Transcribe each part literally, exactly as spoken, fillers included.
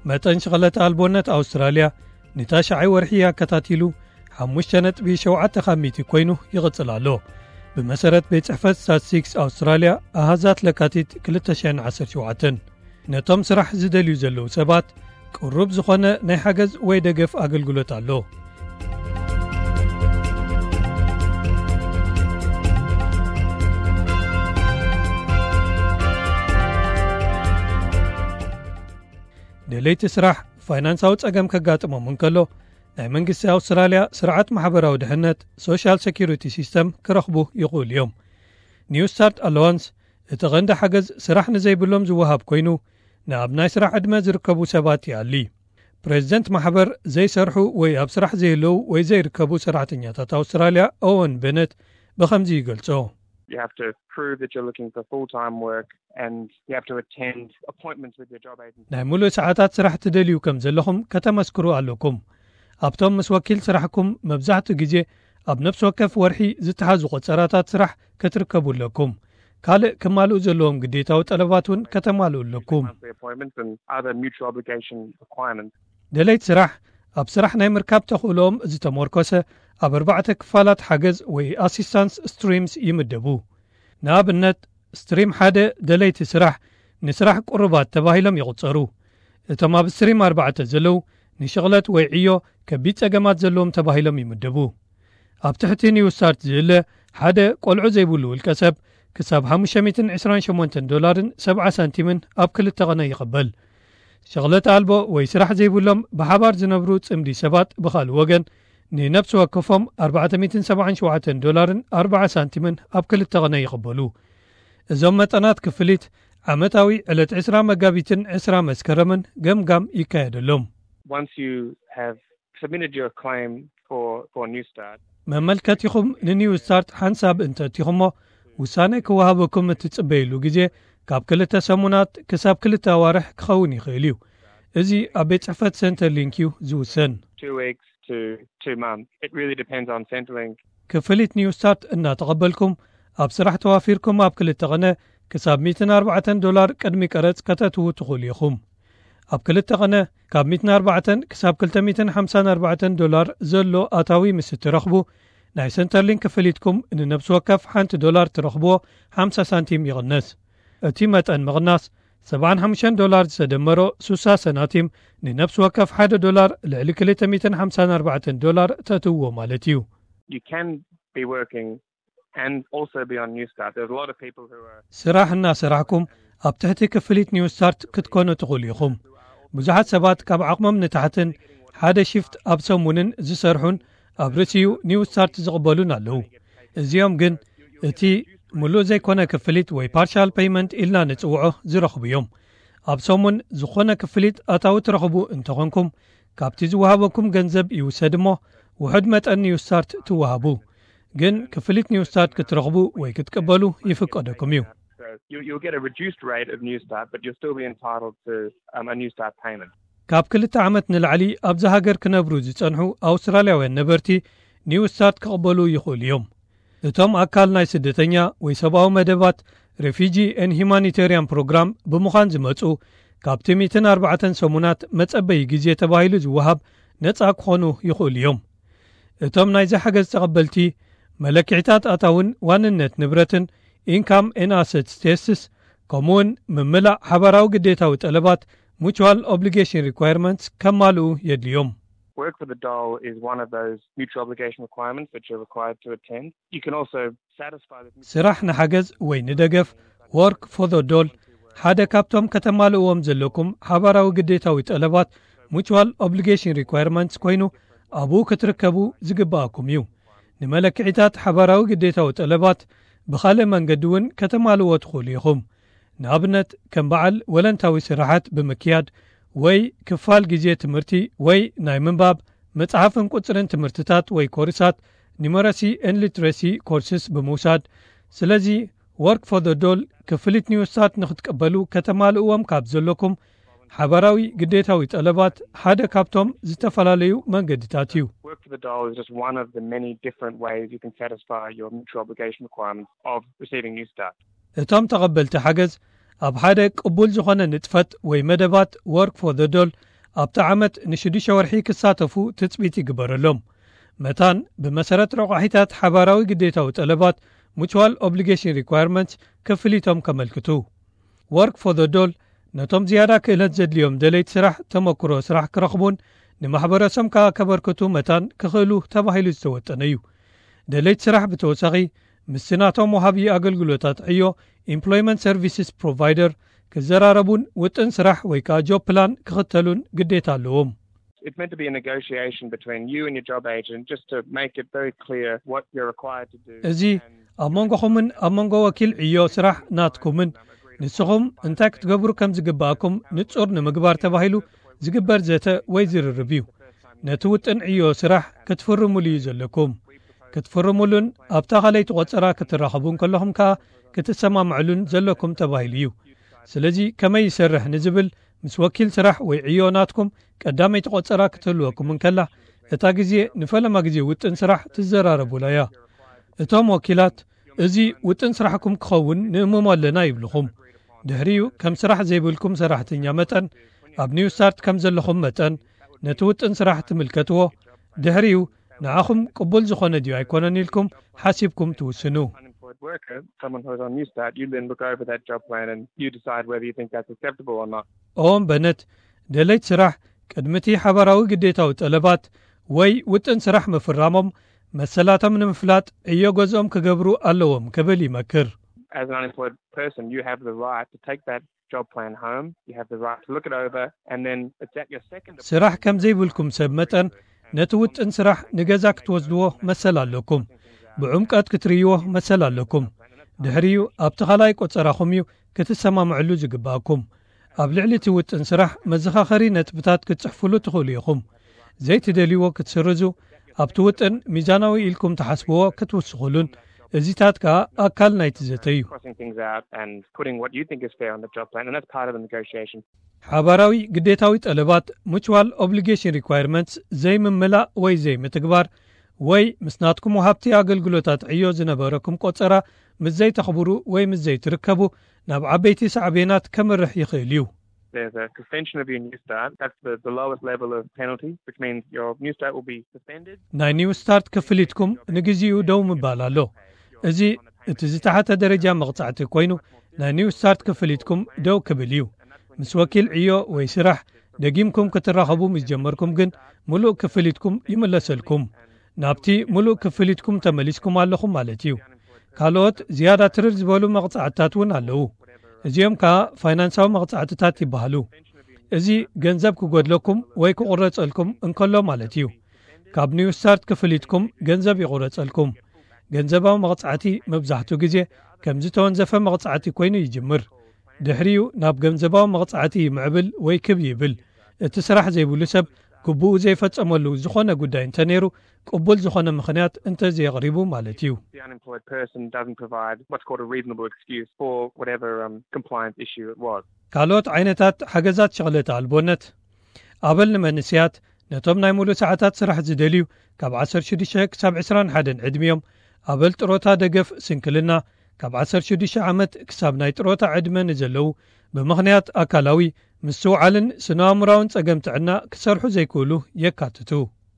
መጠን ሸغلة አልቦነት አውስትራሊያ ንታሽዓይ ወርሕያ ከታቲሉ ሓሙሽተ ነጥቢ ሸውዓተ ካሚቲ ኮይኑ ይቕጽል ኣሎ። ብመሰረት ቤት ጽሕፈት ስታትስቲክስ አውስትራሊያ ኣሃዛት ለካቲት ክልተ ሸሕን ዓሰርተ ሸውዓተ ነቶም ስራሕ ዝደልዩ ዘለዉ ሰባት ቅሩብ ዝኾነ ናይ ሓገዝ ወይ ደገፍ ኣገልግሎት ኣሎ። ደለይቲ ስራሕ ፋይናንሳዊ ጸገም ከጋጥሞም እንከሎ ናይ መንግስቲ አውስትራሊያ ስርዓት ማሕበራዊ ድሕነት ሶሻል ሴኩሪቲ ሲስተም ክረኽቡ ይኽእሉ እዮም። ኒው ስታርት አላዋንስ እቲ ቐንዲ ሓገዝ ስራሕ ንዘይብሎም ዝወሃብ ኮይኑ ናብ ናይ ስራሕ ዕድመ ዝርከቡ ሰባት ይኣሊ። ፕሬዚደንት ማሕበር ዘይሰርሑ ወይ ኣብ ስራሕ ዘይህለዉ ወይ ዘይርከቡ ሰራሕተኛታት አውስትራሊያ ኦወን ቤነት ብኸምዚ ይገልጾ። You have to prove that you're looking for full-time work and you have to attend appointments with your job agency. ናይ ሙሉእ ሰዓታት ስራሕ ትደልዩ ከም ዘለኹም ከተመስክሩ ኣለኩም። ኣብቶም ምስ ወኪል ስራሕኩም መብዛሕትኡ ግዜ ኣብ ነፍሲ ወከፍ ወርሒ ዝተሓዙ ቁፅራታት ስራሕ ክትርከቡ ኣለኩም። ካልእ ክማልኡ ዘለዎም ግዴታዊ ጠለባት እውን ከተማልኡ ኣለኩም። ደለይቲ ስራሕ ኣብ ስራሕ ናይ ምርካብ ተኽእሎም ዝተመርኮሰ ኣብ ኣርባዕተ ክፋላት ሓገዝ ወይ ኣሲስታንስ ስትሪምስ ይምደቡ። ንኣብነት ስትሪም ሓደ ደለይቲ ስራሕ ንስራሕ ቁርባት ተባሂሎም ይቑፀሩ። እቶም ኣብ ስትሪም ኣርባዕተ ዘለዉ ንሽቕለት ወይ ዕዮ ከቢድ ጸገማት ዘለዎም ተባሂሎም ይምደቡ። ኣብ ትሕቲ ኒው ስታርት ዝህለ ሓደ ቆልዑ ዘይብሉ ውልቀ ሰብ ክሳብ ሓሙሽተ ሚእትን ዒስራን ሸሞንተን ዶላርን ሰብዓ ሳንቲምን ኣብ ክልተ ቐነ ይቕበል። ሸቕለት ኣልቦ ወይ ስራሕ ዘይብሎም ብሓባር ዝነብሩ ጽምዲ ሰባት ብኻልእ ወገን ንነፍሲ ወከፎም ኣርባዕተ ሚእትን ሰብዓን ሸውዓተን ዶላርን ኣርባዓ ሳንቲምን ኣብ ክልተ ቐነ ይቕበሉ። እዞም መጠናት ክፍሊት ዓመታዊ ዕለት ዒስራ መጋቢትን ዒስራ መስከረምን ገምጋም ይካየደሎም። Once you have submitted your claim for for New Start, መመልከቲኹም ንኒው ስታርት ሓንሳብ እንተእቲኹሞ ውሳነ ክወሃበኩም እትጽበይሉ ግዜ ካብ ክልተ ሰሙናት ክሳብ ክልተ ኣዋርሕ ክኸውን ይኽእል እዩ። እዚ ኣብ ቤት ጽሕፈት ሴንተርሊንክ እዩ ዝውሰን። two weeks to two months. It really depends on Centrelink. ክፍሊት ኒው ስታርት እናተቐበልኩም ኣብ ስራሕ ተዋፊርኩም ኣብ ክልተ ቐነ ክሳብ ሚእትን ኣርባዕተን ዶላር ቅድሚ ቀረጽ ከተትዉ ትኽእሉ ኢኹም። ኣብ ክልተ ቐነ ካብ ሚእትን ኣርባዕተን ክሳብ ክልተ ሚእትን ሓምሳን ኣርባዕተን ዶላር ዘሎ ኣታዊ ምስ እትረኽቡ ናይ ሴንተርሊንክ ክፍሊትኩም ንነብሲ ወከፍ ሓንቲ ዶላር ትረኽብዎ ሓምሳ ሳንቲም ይቕነስ። እቲ መጠን ምቕናስ ሰብዓን ሓሙሽተን ዶላር ዝተደመሮ ስሳ ሰናቲም ንነብሲ ወከፍ ሓደ ዶላር ልዕሊ ክልተ ሚእትን ሓምሳን ኣርባዕተን ዶላር ተእትውዎ ማለት እዩ። You can be working and also be on New Start. There's a lot of people who are ስራሕ እና ስራሕኩም ኣብ ትሕቲ ክፍሊት ኒው ስታርት ክትኮኑ ትኽእሉ ኢኹም። ብዙሓት ሰባት ካብ ዓቕሞም ንታሕትን ሓደ ሽፍት ኣብ ሰሙንን ዝሰርሑን ኣብ ርእሲኡ ኒው ስታርት ዝቕበሉን ኣለዉ። እዚኦም ግን እቲ ሙሉእ ዘይኮነ ክፍሊት ወይ ፓርሻል ፔይመንት ኢልና ንጽውዖ ዝረኽቡ እዮም። ኣብ ሰሙን ዝኾነ ክፍሊት ኣታዊ ትረኽቡ እንተኾንኩም ካብቲ ዝወሃበኩም ገንዘብ ይውሰድ እሞ ውሕድ መጠን ኒው ስታርት ትወሃቡ። ግን ክፍሊት ኒው ስታርት ክትረኽቡ ወይ ክትቀበሉ ይፍቀደኩም እዩ። You, you'll get a reduced rate of New Start, but you'll still be entitled to um, a New Start payment. ካብ ክልተ ዓመት ንላዕሊ ኣብዚ ሃገር ክነብሩ ዝጸንሑ ኣውስትራልያውያን ነበርቲ ኒው ስታርት ክቕበሉ ይኽእሉ እዮም። እቶም ኣካል ናይ ስደተኛ ወይ ሰብኣዊ መደባት ሬፊጂ ኤን ሂማኒቴርያን ፕሮግራም ብምዃን ዝመጹ ካብቲ ሚእትን ኣርባዕተን ሰሙናት መጸበዪ ግዜ ተባሂሉ ዝወሃብ ነጻ ክኾኑ ይኽእሉ እዮም። እቶም ናይ ሓገዝ ተቐበልቲ መለክዕታት ኣታውን ዋንነት ንብረትን ኢንካም ኤን ኣሰት ስቴትስ ከምኡውን ምምላእ ሓበራዊ ግዴታዊ ጠለባት mutual obligation requirements ከማልኡ የድልዮም። Work for the dole is one of those mutual obligation requirements that you're required to attend. You can also satisfy the ስራሕ ንሓገዝ ወይ ንደገፍ work for the dole ሓደ ካብቶም ከተማልእዎም ዘለኩም ሓበራዊ ግዴታዊ ጠለባት mutual obligation requirements ኮይኑ ኣብኡ ክትርከቡ ዝግባኣኩም እዩ። ንመለክዕታት ሓበራዊ ግዴታዊ ጠለባት ብኻልእ መንገዲ እውን ከተማልእዎ ትኽእሉ ኢኹም። ንኣብነት ከም በዓል ወለንታዊ ስራሓት ብምክያድ ወይ ክፋል ግዜ ትምህርቲ ወይ ናይ ምንባብ መጽሓፍን ቁጽርን ትምህርትታት ወይ ኮርሳት ኒመረሲ ኤን ሊትረሲ ኮርስስ ብምውሳድ። ስለዚ ወርክ ፎር ዘ ዶል ክፍሊት ኒው ስታርት ንኽትቀበሉ ከተማልእዎም ካብ ዘለኩም ሓበራዊ ግዴታዊ ጠለባት ሓደ ካብቶም ዝተፈላለዩ መንገድታት እዩ። Work for the dole is just one of the many different ways you can satisfy your mutual obligation requirements of receiving New Start. እቶም ተቐበልቲ ሓገዝ ኣብ ሓደ ቅቡል ዝኾነ ንጥፈት ወይ መደባት ወርክ ፎር ዘ ዶል ኣብቲ ዓመት ንሽዱሽተ ወርሒ ክሳተፉ ትጽቢት ይግበረሎም። መታን ብመሰረት ረቑሒታት ሓባራዊ ግዴታዊ ጠለባት mutual obligation requirements ክፍሊቶም ከመልክቱ። work for the dole ነቶም ዝያዳ ክእለት ዘድልዮም ደለይት ስራሕ ተመክሮ ስራሕ ክረኽቡን ንማሕበረሰብ ከዓ ከበርክቱ መታን ክኽእሉ ተባሂሉ ዝተወጠነ እዩ። ደለይት ስራሕ ብተወሳኺ ምስናቶም ወሃቢ ኣገልግሎታት ዕዮ employment services provider ክዘራረቡን ውጥን ስራሕ ወይ ከዓ job plan ክኽተሉን ግዴታ ኣለዎም። It's meant to be a negotiation between you and your job agent just to make it very clear what you're required to do. እዚ ኣብ መንጎኹምን ኣብ መንጎ ወኪል ዕዮ ስራሕ ናትኩምን ንስኹም እንታይ ክትገብሩ ከም ዝግባኣኩም ንጹር ንምግባር ተባሂሉ ዝግበር ዘተ ወይ ዝርርብ እዩ። ነቲ ውጥን ዕዮ ስራሕ ክትፍርሙሉ እዩ ዘለኩም። ክትፍርሙሉን ኣብታ ኻለይቲ ቆፀራ ክትራኸቡን ከለኹም ከዓ ክትሰማምዕሉን ዘለኩም ተባሂሉ እዩ። ስለዚ ከመይ ይሰርሕ ንዝብል ምስ ወኪል ስራሕ ወይ ዕዮ ናትኩም ቀዳመይቲ ቆፀራ ክትህልወኩም እንከላ እታ ግዜ ንፈለማ ግዜ ውጥን ስራሕ ትዘራረቡላ እያ። እቶም ወኪላት እዚ ውጥን ስራሕኩም ክኸውን ንእሙም ኣለና ይብልኹም። ድሕሪኡ ከም ስራሕ ዘይብልኩም ሰራሕተኛ መጠን ኣብ ኒው ስታርት ከም ዘለኹም መጠን ነቲ ውጥን ስራሕ ትምልከትዎ። ድሕሪኡ ንዓኹም ቅቡል ዝኾነ ድዩ ኣይኮነን ኢልኩም ሓሲብኩም ትውስኑ። Worker, someone who's on New Start, you then look over that job plan and you decide whether you think that's acceptable or not. ኦም በነት ደለይት ስራሕ ቅድምቲ ሓባራዊ ግዴታዊ ጠለባት ወይ ውጥን ስራሕ ምፍራሞም መሰላቶም ንምፍላጥ ዕዮ ገዝኦም ክገብሩ ኣለዎም ክብል ይመክር። As an unemployed person, you have the right to take that job plan home. You have the right to look it over and then it's at your second ስራሕ ከም ዘይብልኩም ሰብ መጠን ነቲ ውጥን ስራሕ ንገዛ ክትወስድዎ መሰል ኣለኩም። ብዕምቀት ክትርይዎ መሰል ኣለኩም። ድሕሪኡ ኣብቲ ኻልኣይ ቆፀራኹም እዩ ክትሰማምዕሉ ዝግባኣኩም። ኣብ ልዕሊ እቲ ውጥን ስራሕ መዘኻኸሪ ነጥብታት ክትጽሕፍሉ ትኽእሉ ኢኹም። ዘይትደልይዎ ክትስርዙ ኣብቲ ውጥን ሚዛናዊ ኢልኩም ተሓስብዎ ክትውስኹሉን እዚታት ከዓ ኣካል ናይቲ ዘተ እዩ። ሓባራዊ ግዴታዊ ጠለባት mutual obligation requirements ዘይምምላእ ወይ ዘይምትግባር ወይ ምስናትኩም ወሃብቲ ኣገልግሎታት ዕዮ ዝነበረኩም ቆፀራ ምስ ዘይተኽብሩ ወይ ምስ ዘይትርከቡ ናብ ዓበይቲ ሳዕቤናት ከመርሕ ይኽእል እዩ። There's a suspension of your New Start. That's the, the lowest level of penalty, which means your New Start will be suspended. ናይ ኒው ስታርት ክፍሊትኩም ንግዚኡ ደው ምባል ኣሎ። እዚ እቲ ዝተሓተ ደረጃ መቕጻዕቲ ኮይኑ ናይ ኒው ስታርት ክፍሊትኩም ደው ክብል እዩ። ምስ ወኪል ዕዮ ወይ ስራሕ ደጊምኩም ክትራኸቡ ምስ ጀመርኩም ግን ሙሉእ ክፍሊትኩም ይመለሰልኩም። ናብቲ ሙሉእ ክፍሊትኩም ተመሊስኩም ኣለኹም ማለት እዩ። ካልኦት ዝያዳ ትርር ዝበሉ መቕጻዕትታት እውን ኣለዉ። እዚኦም ከዓ ፋይናንሳዊ መቕጻዕትታት ይበሃሉ። እዚ ገንዘብ ክጎድለኩም ወይ ክቑረፀልኩም እንከሎ ማለት እዩ። ካብ ኒው ስታርት ክፍሊትኩም ገንዘብ ይቑረፀልኩም። ገንዘባዊ መቕጻዕቲ መብዛሕትኡ ግዜ ከም ዝተወንዘፈ መቕጻዕቲ ኮይኑ ይጅምር። ድሕሪኡ ናብ ገንዘባዊ መቕጻዕቲ ይምዕብል ወይ ክብ ይብል። እቲ ስራሕ ዘይብሉ ሰብ ግቡኡ ዘይፈጸመሉ ዝኾነ ጉዳይ እንተነይሩ ቅቡል ዝኾነ ምኽንያት እንተዘየቕሪቡ ማለት እዩ። The unemployed person doesn't provide what's called a reasonable excuse for whatever um, compliance issue it was. ካልኦት ዓይነታት ሓገዛት ሸቕለተ ኣልቦነት ኣበል ንመንስያት ነቶም ናይ ሙሉእ ሰዓታት ስራሕ ዝደልዩ ካብ ዓሰርተ ሽዱሽተ ክሳብ ዒስራን ሓደን ዕድሚዮም ኣበል ጥሮታ ደገፍ ስንክልና ካብ ዓሰርተ ሽዱሽተ ዓመት ክሳብ ናይ ጥሮታ ዕድመ ንዘለዉ ብምኽንያት ኣካላዊ ምስውዓልን ስነ-ኣእምሮኣውን ጸገም ጥዕና ክሰርሑ ዘይክእሉ የካትቱ።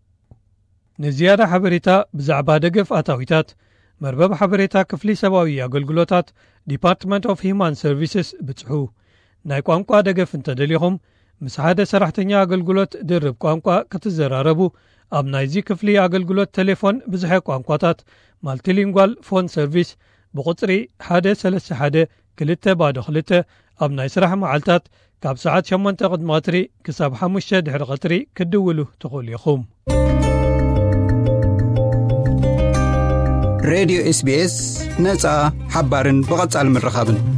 ንዝያዳ ሓበሬታ ብዛዕባ ደገፍ ኣታዊታት መርበብ ሓበሬታ ክፍሊ ሰብኣዊ ኣገልግሎታት ዲፓርትመንት ኦፍ ሂማን ሰርቪስስ ብጽሑ። ናይ ቋንቋ ደገፍ እንተደሊኹም ምስ ሓደ ሰራሕተኛ ኣገልግሎት ድርብ ቋንቋ ክትዘራረቡ ኣብ ናይዚ ክፍሊ ኣገልግሎት ቴሌፎን ብዙሐ ቋንቋታት ማልቲሊንጓል ፎን ሰርቪስ ብቁፅሪ ሓደ ሰለስተ ሓደ ክልተ ባዶ ክልተ ኣብ ናይ ስራሕ መዓልታት ካብ ሰዓት ሸሞንተ ቅድሚ ቀትሪ ክሳብ ሓሙሽተ ድሕሪ ቀትሪ ክድውሉ ትኽእሉ ኢኹም። ሬድዮ ኤስ ቢ ኤስ ነፃ ሓባርን ብቐጻሊ ምርኻብን